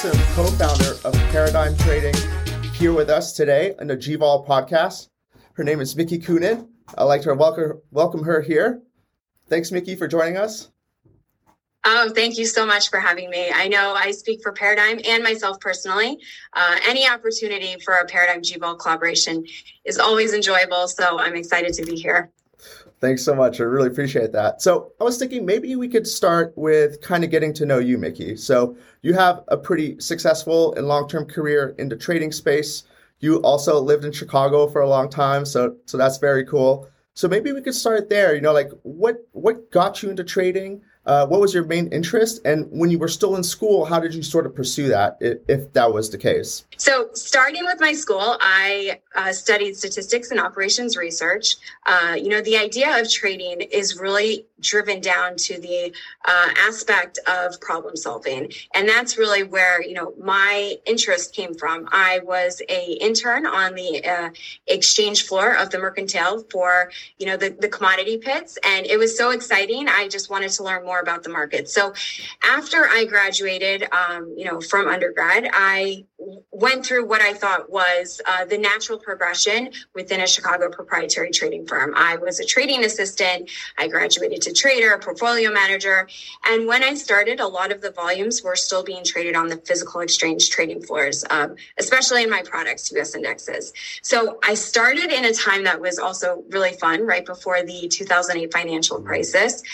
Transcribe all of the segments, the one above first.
Maxim, co-founder of Paradigm Trading, here with us today on the GVol podcast. Her name is Mickey Coonan. I'd like to welcome her here. Thanks, Mickey, for joining us. Oh, thank you so much for having me. I know I speak for Paradigm and myself personally. Any opportunity for a Paradigm GVol collaboration is always enjoyable, so I'm excited to be here. Thanks so much. I really appreciate that. So I was thinking maybe we could start with kind of getting to know you, Mickey. So you have a pretty successful and long-term career in the trading space. You also lived in Chicago for a long time, so that's very cool. So maybe we could start there. What got you into trading? What was your main interest? And when you were still in school, how did you sort of pursue that, if that was the case? So starting with my school, I studied statistics and operations research. The idea of trading is really driven down to the aspect of problem solving. And that's really where, my interest came from. I was an intern on the exchange floor of the Mercantile for, the commodity pits. And it was so exciting. I just wanted to learn more about the market. So after I graduated, from undergrad, I went through what I thought was the natural progression within a Chicago proprietary trading firm. I was a trading assistant. I graduated to trader, portfolio manager. And when I started, a lot of the volumes were still being traded on the physical exchange trading floors, especially in my products, US indexes. So I started in a time that was also really fun, right before the 2008 financial crisis.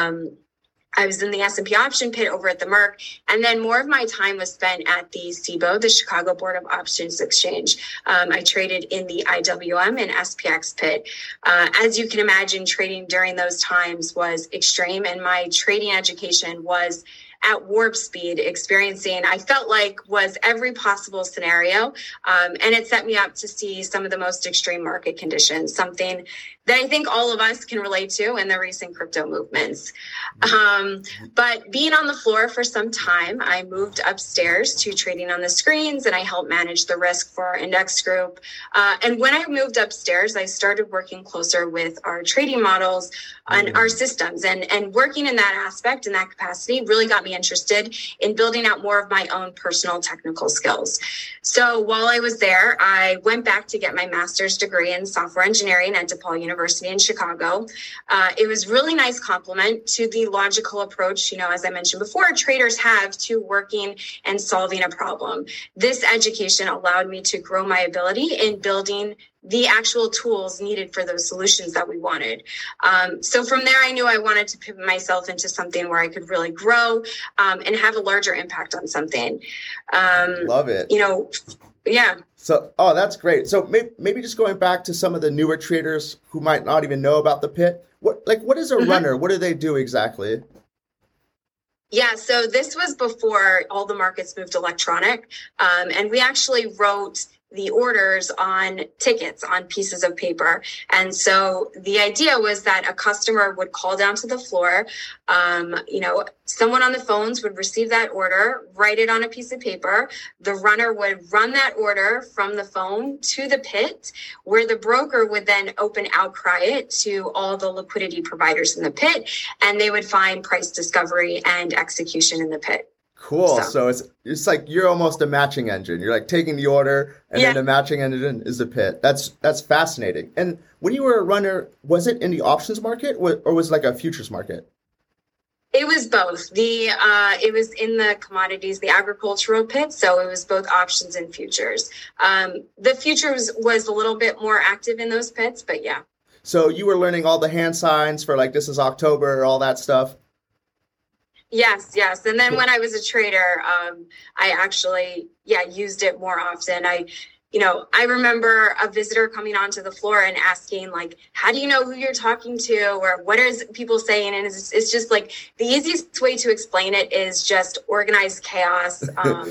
I was in the S&P option pit over at the Merc, and then more of my time was spent at the CBOE, the Chicago Board of Options Exchange. I traded in the IWM and SPX pit. As you can imagine, trading during those times was extreme, and my trading education was at warp speed, experiencing, I felt like, was every possible scenario. And it set me up to see some of the most extreme market conditions, something that I think all of us can relate to in the recent crypto movements. But being on the floor for some time, I moved upstairs to trading on the screens, and I helped manage the risk for our index group. And when I moved upstairs, I started working closer with our trading models and our systems, and working in that aspect, in that capacity, really got me interested in building out more of my own personal technical skills. So while I was there, I went back to get my master's degree in software engineering at DePaul University in Chicago. It was really nice complement to the logical approach, as I mentioned before, traders have to working and solving a problem. This education allowed me to grow my ability in building the actual tools needed for those solutions that we wanted. So from there, I knew I wanted to pivot myself into something where I could really grow and have a larger impact on something. Love it. Yeah. So, that's great. So maybe just going back to some of the newer traders who might not even know about the pit. What is a runner? What do they do exactly? Yeah, so this was before all the markets moved electronic. And we actually wrote the orders on tickets, on pieces of paper. And so the idea was that a customer would call down to the floor, someone on the phones would receive that order, write it on a piece of paper. The runner would run that order from the phone to the pit, where the broker would then open outcry it to all the liquidity providers in the pit, and they would find price discovery and execution in the pit. Cool. So it's like you're almost a matching engine. You're like taking the order, and then the matching engine is the pit. That's fascinating. And when you were a runner, was it in the options market or was it like a futures market? It was both. It was in the commodities, the agricultural pit. So it was both options and futures. The futures was a little bit more active in those pits, but yeah. So you were learning all the hand signs for like, this is October, all that stuff. Yes. And then when I was a trader, I actually, used it more often. I remember a visitor coming onto the floor and asking, like, how do you know who you're talking to, or what is people saying? And it's just like the easiest way to explain it is just organized chaos.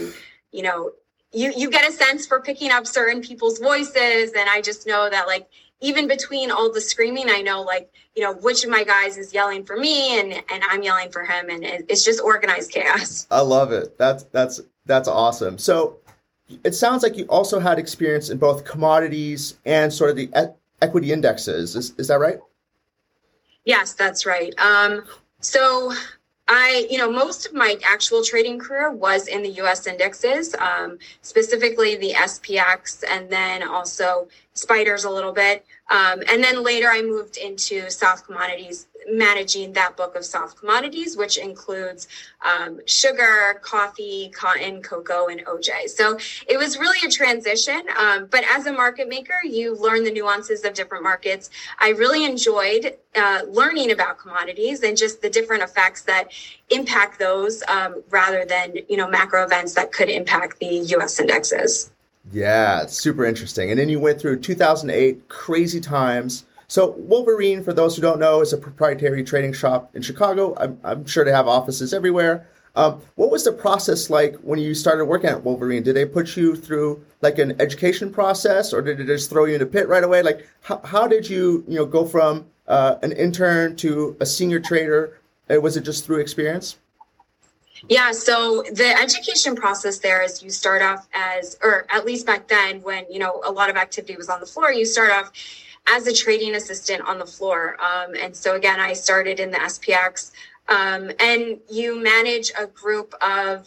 You get a sense for picking up certain people's voices. And I just know that, like, even between all the screaming, I know, which of my guys is yelling for me and I'm yelling for him. And it's just organized chaos. I love it. That's awesome. So it sounds like you also had experience in both commodities and sort of the equity indexes. Is that right? Yes, that's right. So Most of my actual trading career was in the U.S. indexes, specifically the SPX, and then also spiders a little bit. And then later I moved into soft commodities, managing that book of soft commodities, which includes sugar, coffee, cotton, cocoa, and OJ. So it was really a transition. But as a market maker, you learn the nuances of different markets. I really enjoyed learning about commodities and just the different effects that impact those rather than, macro events that could impact the U.S. indexes. Yeah, it's super interesting. And then you went through 2008, crazy times. So Wolverine, for those who don't know, is a proprietary trading shop in Chicago. I'm sure they have offices everywhere. What was the process like when you started working at Wolverine? Did they put you through like an education process, or did they just throw you in the pit right away? Like, how did you go from an intern to a senior trader? Was it just through experience? Yeah, so the education process there is you start off as, or at least back then when, a lot of activity was on the floor, you start off as a trading assistant on the floor. And so again, I started in the SPX, and you manage a group of,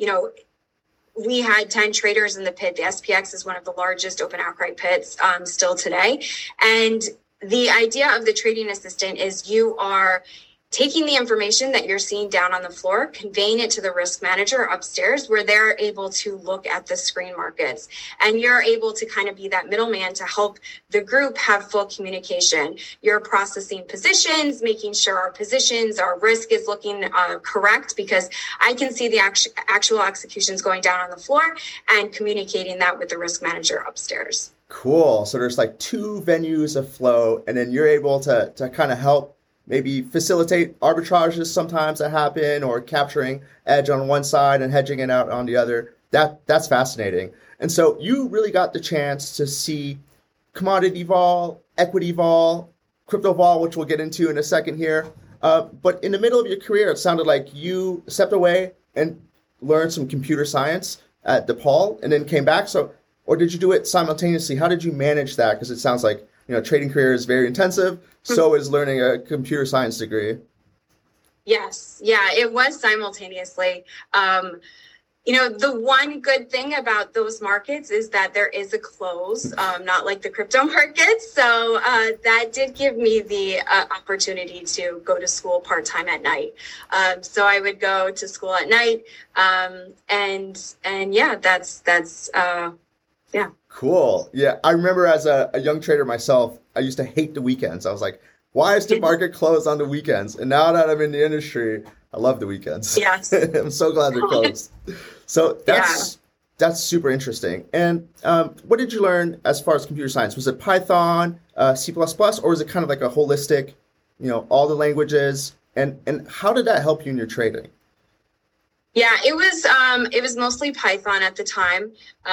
we had 10 traders in the pit. The SPX is one of the largest open outcry pits still today. And the idea of the trading assistant is you are taking the information that you're seeing down on the floor, conveying it to the risk manager upstairs where they're able to look at the screen markets. And you're able to kind of be that middleman to help the group have full communication. You're processing positions, making sure our positions, our risk is looking correct, because I can see the actual executions going down on the floor and communicating that with the risk manager upstairs. Cool. So there's like two venues of flow, and then you're able to kind of help maybe facilitate arbitrages sometimes that happen, or capturing edge on one side and hedging it out on the other. That's fascinating. And so you really got the chance to see commodity vol, equity vol, crypto vol, which we'll get into in a second here. But in the middle of your career, it sounded like you stepped away and learned some computer science at DePaul and then came back. So, or did you do it simultaneously? How did you manage that? Because it sounds like, trading career is very intensive. So is learning a computer science degree. Yes. Yeah, it was simultaneously. The one good thing about those markets is that there is a close, not like the crypto markets. So that did give me the opportunity to go to school part-time at night. So I would go to school at night. And yeah, that's yeah. Cool. Yeah. I remember as a young trader myself, I used to hate the weekends. I was like, why is the market closed on the weekends? And now that I'm in the industry, I love the weekends. Yes. I'm so glad they're closed. So that's super interesting. And what did you learn as far as computer science? Was it Python, C++, or was it kind of like a holistic, all the languages? And how did that help you in your trading? Yeah, it was mostly Python at the time.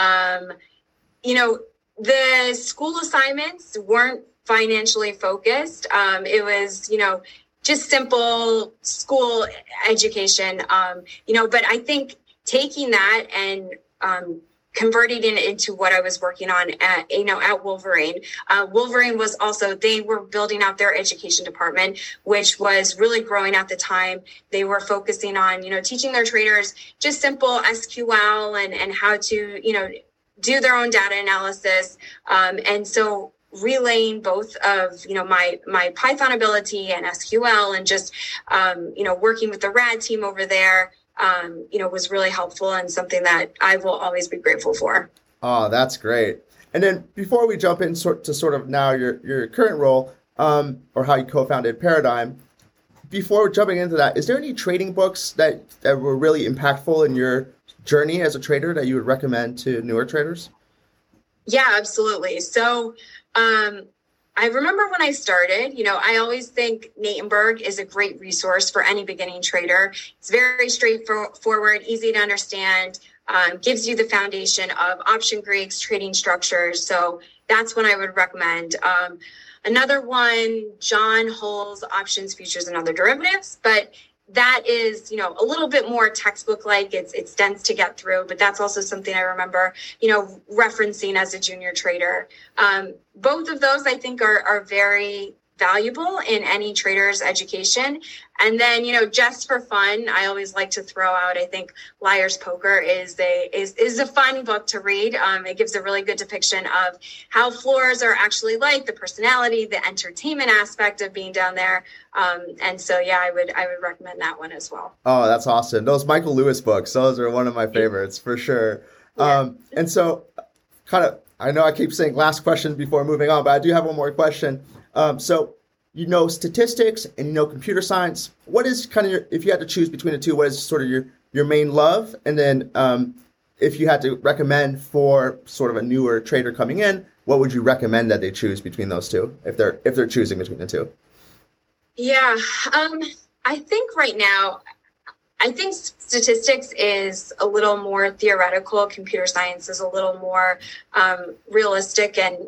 The school assignments weren't financially focused. It was, just simple school education, but I think taking that and converting it into what I was working on at Wolverine. Wolverine was also, they were building out their education department, which was really growing at the time. They were focusing on, teaching their traders just simple SQL and how to, do their own data analysis. And so relaying both of, my Python ability and SQL and just, working with the RAD team over there, was really helpful and something that I will always be grateful for. Oh, that's great. And then before we jump in to sort of now your current role, or how you co-founded Paradigm, before jumping into that, is there any trading books that were really impactful in your journey as a trader that you would recommend to newer traders? Yeah, absolutely. So I remember when I started, I always think Natenberg is a great resource for any beginning trader. It's very straightforward, easy to understand, gives you the foundation of option Greeks, trading structures. So that's one I would recommend. Another one, John Hull's Options, Futures, and Other Derivatives, but that is, a little bit more textbook-like. It's dense to get through, but that's also something I remember, referencing as a junior trader. Both of those, I think, are very valuable in any trader's education. And then, just for fun, I always like to throw out, I think Liar's Poker is a fun book to read. It gives a really good depiction of how floors are actually like, the personality, the entertainment aspect of being down there. And so, yeah, I would recommend that one as well. Oh, that's awesome. Those Michael Lewis books, those are one of my favorites for sure. Yeah. And so I know I keep saying last question before moving on, but I do have one more question. So statistics and computer science. What is if you had to choose between the two, what is sort of your main love? And then if you had to recommend for sort of a newer trader coming in, what would you recommend that they choose between those two if they're choosing between the two? Yeah, I think right now, statistics is a little more theoretical. Computer science is a little more realistic. And,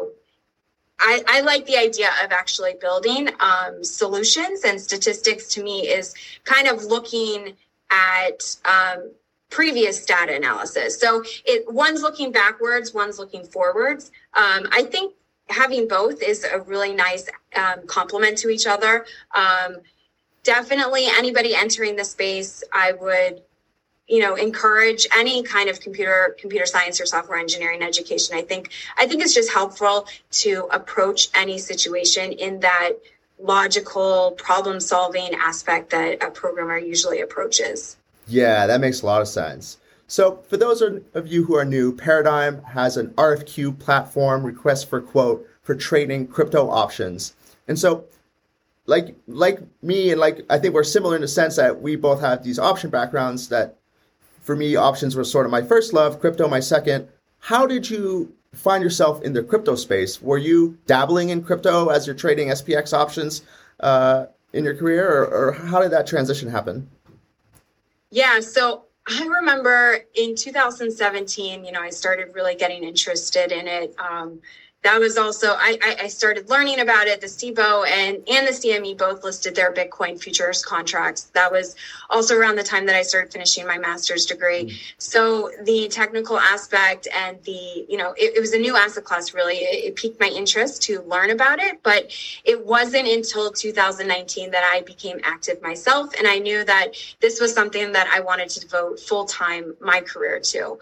I like the idea of actually building solutions. And statistics to me is kind of looking at previous data analysis. So one's looking backwards, one's looking forwards. I think having both is a really nice complement to each other. Definitely anybody entering the space, I would, encourage any kind of computer science or software engineering education. I think it's just helpful to approach any situation in that logical problem solving aspect that a programmer usually approaches. Yeah, that makes a lot of sense. So for those of you who are new, Paradigm has an RFQ platform, request for quote, for trading crypto options. And so like me and I think we're similar in the sense that we both have these option backgrounds that for me, options were sort of my first love, crypto my second. How did you find yourself in the crypto space? Were you dabbling in crypto as you're trading SPX options in your career, or how did that transition happen? Yeah, so I remember in 2017, I started really getting interested in it. That was also, I started learning about it. The SIBO and the CME both listed their Bitcoin futures contracts. That was also around the time that I started finishing my master's degree. So the technical aspect and it was a new asset class, really. It piqued my interest to learn about it. But it wasn't until 2019 that I became active myself. And I knew that this was something that I wanted to devote full-time my career to.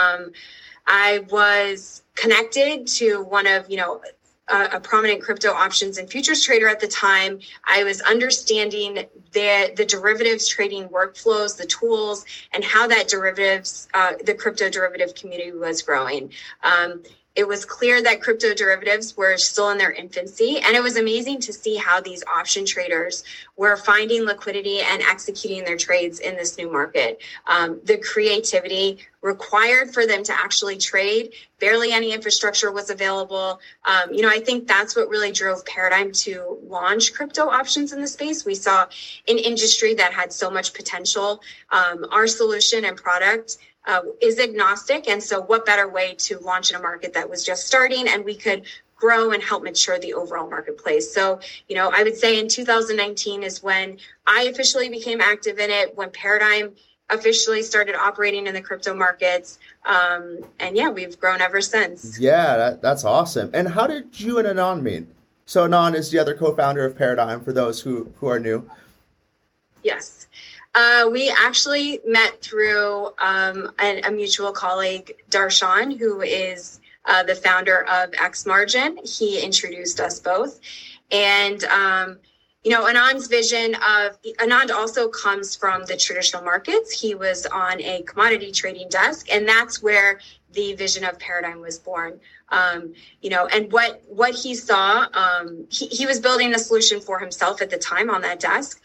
I was connected to one of, a prominent crypto options and futures trader at the time. I was understanding the derivatives trading workflows, the tools, and how that the crypto derivative community was growing. It was clear that crypto derivatives were still in their infancy, and it was amazing to see how these option traders were finding liquidity and executing their trades in this new market. The creativity required for them to actually trade, barely any infrastructure was available. I think that's what really drove Paradigm to launch crypto options in the space. We saw an industry that had so much potential. Our solution and product is agnostic. And so what better way to launch in a market that was just starting, and we could grow and help mature the overall marketplace. So, I would say in 2019 is when I officially became active in it, when Paradigm officially started operating in the crypto markets. And yeah, we've grown ever since. Yeah, that's awesome. And how did you and Anand meet? So Anand is the other co-founder of Paradigm for those who are new. Yes. We actually met through a mutual colleague, Darshan, who is the founder of XMargin. He introduced us both. And, Anand's vision Anand also comes from the traditional markets. He was on a commodity trading desk, and that's where the vision of Paradigm was born. And what he saw, he was building a solution for himself at the time on that desk,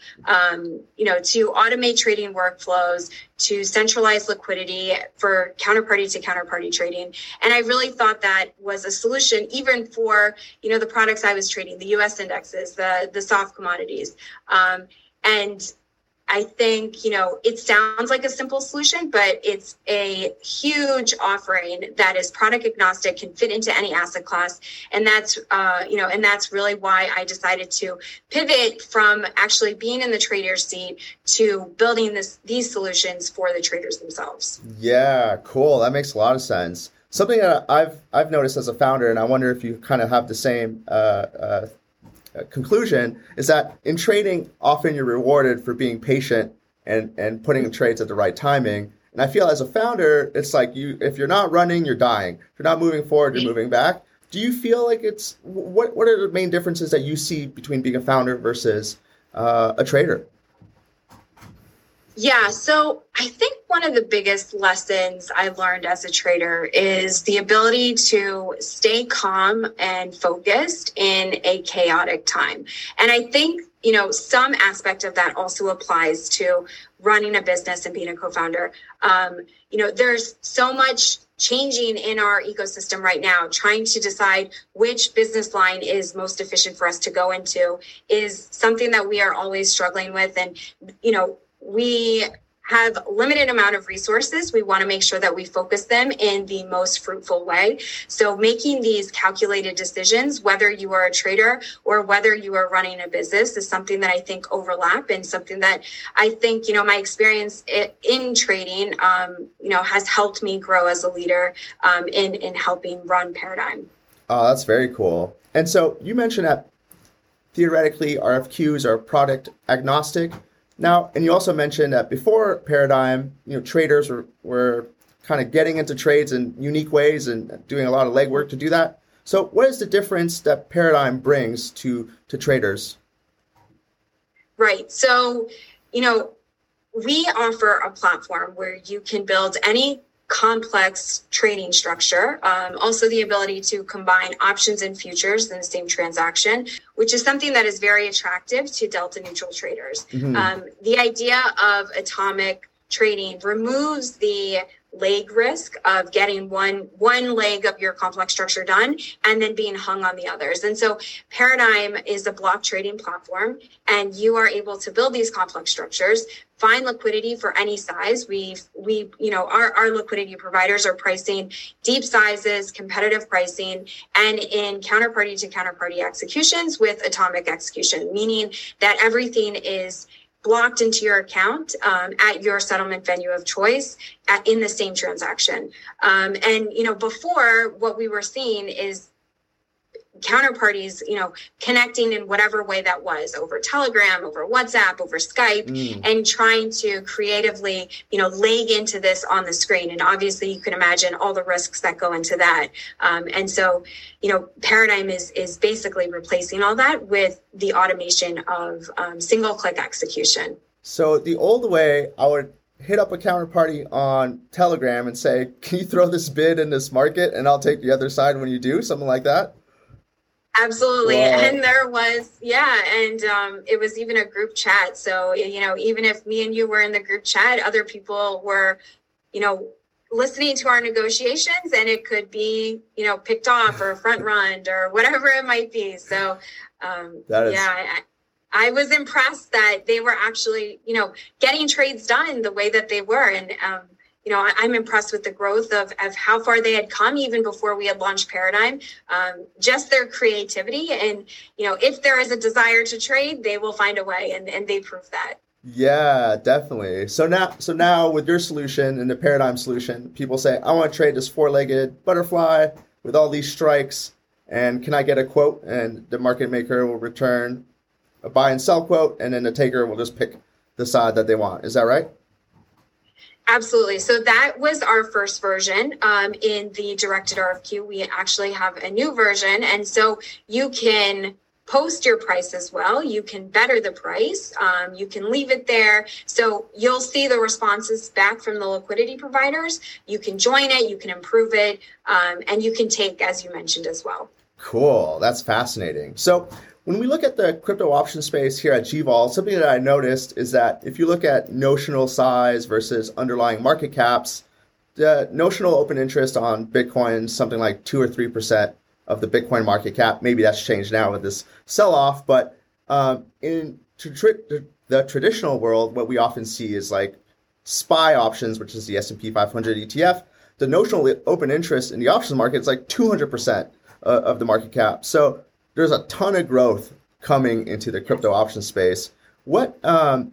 to automate trading workflows, to centralize liquidity for counterparty to counterparty trading. And I really thought that was a solution even for, the products I was trading, the US indexes, the soft commodities. And I think, it sounds like a simple solution, but it's a huge offering that is product agnostic, can fit into any asset class. And that's, and that's really why I decided to pivot from actually being in the trader seat to building these solutions for the traders themselves. Yeah, cool. That makes a lot of sense. Something that I've noticed as a founder, and I wonder if you kind of have the same conclusion is that in trading, often you're rewarded for being patient and putting in trades at the right timing. And I feel as a founder, it's like if you're not running, you're dying. If you're not moving forward, you're moving back. Do you feel like what are the main differences that you see between being a founder versus a trader? Yeah, so I think one of the biggest lessons I learned as a trader is the ability to stay calm and focused in a chaotic time. And I think, some aspect of that also applies to running a business and being a co-founder. There's so much changing in our ecosystem right now. Trying to decide which business line is most efficient for us to go into is something that we are always struggling with. And, we have a limited amount of resources. We want to make sure that we focus them in the most fruitful way. So making these calculated decisions, whether you are a trader or whether you are running a business, is something that I think overlap, and something that I think, my experience in trading, has helped me grow as a leader in helping run Paradigm. Oh, that's very cool. And so you mentioned that theoretically RFQs are product agnostic. Now, and you also mentioned that before Paradigm, traders were kind of getting into trades in unique ways and doing a lot of legwork to do that. So what is the difference that Paradigm brings to traders? Right. So, we offer a platform where you can build any complex trading structure, also the ability to combine options and futures in the same transaction, which is something that is very attractive to delta neutral traders. Mm-hmm. The idea of atomic trading removes the leg risk of getting one leg of your complex structure done and then being hung on the others. And so Paradigm is a block trading platform, and you are able to build these complex structures, find liquidity for any size. Our liquidity providers are pricing deep sizes, competitive pricing, and in counterparty to counterparty executions with atomic execution, meaning that everything is blocked into your account at your settlement venue of choice in the same transaction. Before, what we were seeing is counterparties, connecting in whatever way that was, over Telegram, over WhatsApp, over Skype, and trying to creatively, leg into this on the screen. And obviously you can imagine all the risks that go into that. And so, Paradigm is basically replacing all that with the automation of single click execution. So the old way, I would hit up a counterparty on Telegram and say, can you throw this bid in this market and I'll take the other side when you do, something like that? Absolutely. Wow. And there was, it was even a group chat. So, even if me and you were in the group chat, other people were, listening to our negotiations, and it could be, picked off or front run or whatever it might be. So, I was impressed that they were actually, getting trades done the way that they were. And, I'm impressed with the growth of how far they had come even before we had launched Paradigm, just their creativity. And, if there is a desire to trade, they will find a way, and they prove that. Yeah, definitely. So now with your solution and the Paradigm solution, people say, I want to trade this four-legged butterfly with all these strikes, and can I get a quote? And the market maker will return a buy and sell quote, and then the taker will just pick the side that they want. Is that right? Absolutely. So that was our first version. In the directed RFQ, we actually have a new version. And so you can post your price as well. You can better the price. You can leave it there. So you'll see the responses back from the liquidity providers. You can join it, you can improve it, and you can take, as you mentioned, as well. Cool. That's fascinating. So when we look at the crypto option space here at GVol, something that I noticed is that if you look at notional size versus underlying market caps, the notional open interest on Bitcoin is something like 2 or 3% of the Bitcoin market cap. Maybe that's changed now with this sell-off, but in the traditional world, what we often see is like SPY options, which is the S&P 500 ETF. The notional open interest in the options market is like 200% of the market cap. So there's a ton of growth coming into the crypto option space. What, from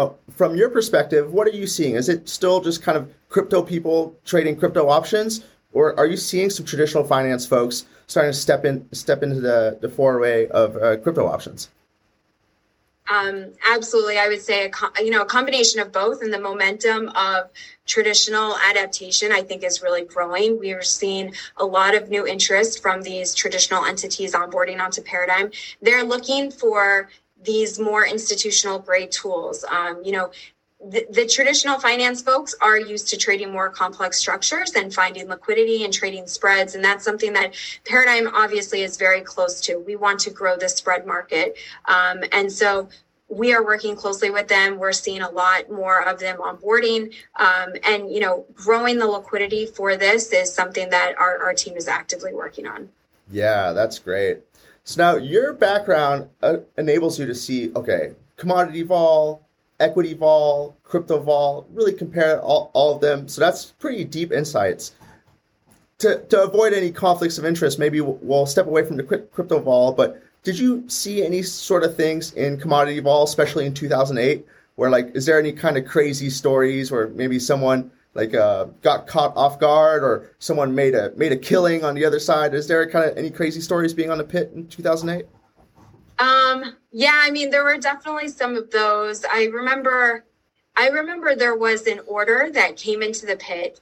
your perspective, what are you seeing? Is it still just kind of crypto people trading crypto options, or are you seeing some traditional finance folks starting to step into the foray of crypto options? Absolutely. I would say a combination of both, and the momentum of traditional adaptation, I think, is really growing. We are seeing a lot of new interest from these traditional entities onboarding onto Paradigm. They're looking for these more institutional grade tools. The traditional finance folks are used to trading more complex structures and finding liquidity and trading spreads. And that's something that Paradigm obviously is very close to. We want to grow the spread market. And so we are working closely with them. We're seeing a lot more of them onboarding. And growing the liquidity for this is something that our team is actively working on. Yeah, that's great. So now your background enables you to see, okay, commodity vol, equity vol, crypto vol, really compare all of them. So that's pretty deep insights. To avoid any conflicts of interest, maybe we'll step away from the crypto vol, but did you see any sort of things in commodity vol, especially in 2008, where is there any kind of crazy stories where maybe someone got caught off guard or someone made a killing on the other side? Is there kind of any crazy stories being on the pit in 2008? Yeah, I mean, there were definitely some of those. I remember there was an order that came into the pit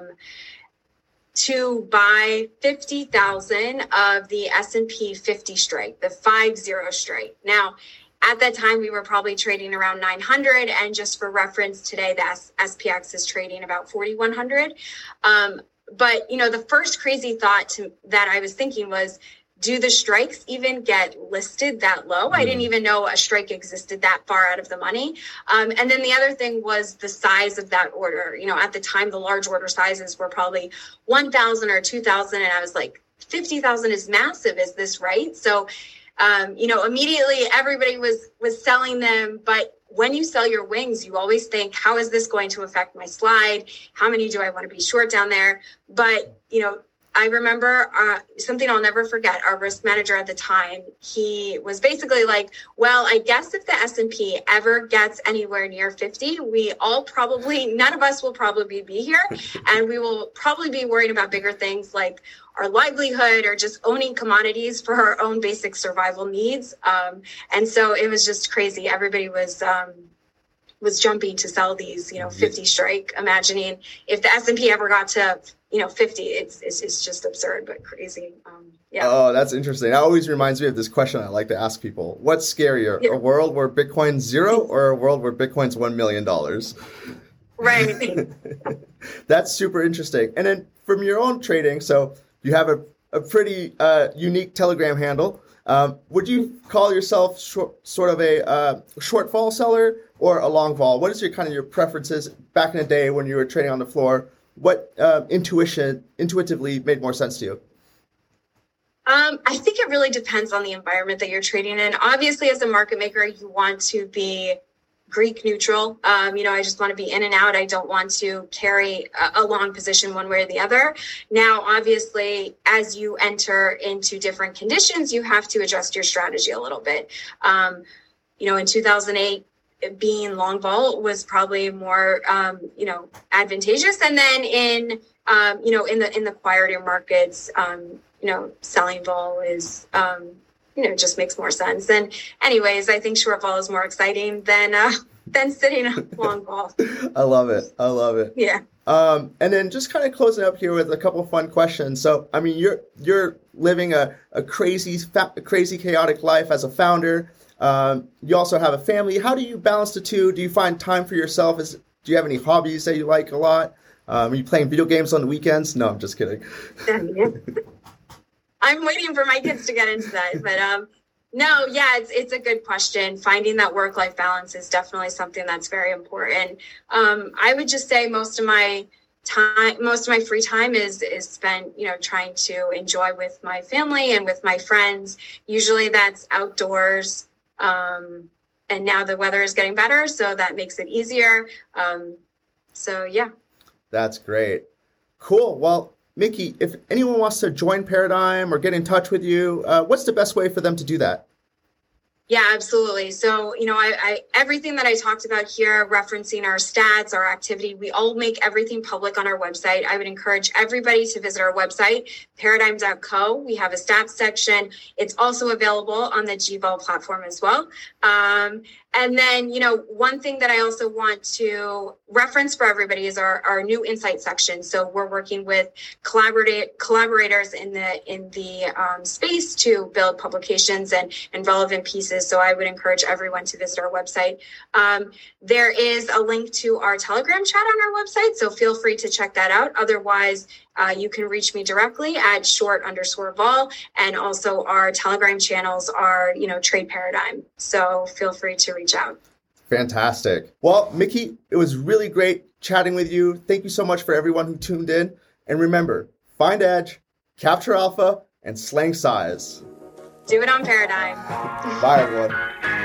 to buy 50,000 of the S&P 50 strike, the 50 strike. Now, at that time, we were probably trading around 900. And just for reference, today, the SPX is trading about 4,100. But, the first crazy thought that I was thinking was, do the strikes even get listed that low? I didn't even know a strike existed that far out of the money. And then the other thing was the size of that order. At the time, the large order sizes were probably 1,000 or 2,000. And I was like, 50,000 is massive. Is this right? So, immediately everybody was selling them. But when you sell your wings, you always think, how is this going to affect my slide? How many do I want to be short down there? But, I remember something I'll never forget. Our risk manager at the time, he was basically like, well, I guess if the S&P ever gets anywhere near 50, none of us will probably be here. And we will probably be worried about bigger things like our livelihood or just owning commodities for our own basic survival needs. And so it was just crazy. Everybody was jumping to sell these, 50 strike, imagining if the S&P ever got to 50, it's just absurd, but crazy. Yeah. Oh, that's interesting. That always reminds me of this question I like to ask people. What's scarier, a world where Bitcoin's zero or a world where Bitcoin's $1 million? Right. That's super interesting. And then from your own trading, so you have a pretty unique Telegram handle. Would you call yourself sort of a short vol seller or a long vol? What is your preferences back in the day when you were trading on the floor? What intuitively made more sense to you? I think it really depends on the environment that you're trading in. Obviously, as a market maker, you want to be Greek neutral. I just want to be in and out. I don't want to carry a long position one way or the other. Now, obviously, as you enter into different conditions, you have to adjust your strategy a little bit. In 2008, being long vol was probably more, advantageous. And then in the quieter markets, selling vol is, just makes more sense. And anyways, I think short vol is more exciting than sitting on long vol. I love it. Yeah. And then just kind of closing up here with a couple of fun questions. So, I mean, you're living a crazy chaotic life as a founder. You also have a family. How do you balance the two? Do you find time for yourself? Do you have any hobbies that you like a lot? Are you playing video games on the weekends? No, I'm just kidding. I'm waiting for my kids to get into that. But no, yeah, it's a good question. Finding that work-life balance is definitely something that's very important. I would just say most of my free time is spent, trying to enjoy with my family and with my friends. Usually that's outdoors. And now the weather is getting better, so that makes it easier. So yeah. That's great. Cool. Well, Mickey, if anyone wants to join Paradigm or get in touch with you, what's the best way for them to do that? Yeah, absolutely. So, I everything that I talked about here, referencing our stats, our activity, we all make everything public on our website. I would encourage everybody to visit our website, paradigm.co. We have a stats section. It's also available on the GVAL platform as well. And then, one thing that I also want to reference for everybody is our new insight section. So we're working with collaborators in the space to build publications and relevant pieces. So I would encourage everyone to visit our website. There is a link to our Telegram chat on our website, so feel free to check that out. Otherwise, you can reach me directly at short_vol, and also our Telegram channels are, Trade Paradigm. So feel free to reach out. Fantastic. Well, Mickey, it was really great chatting with you. Thank you so much for everyone who tuned in. And remember, find edge, capture alpha, and slang size. Do it on Paradigm. Bye, everyone.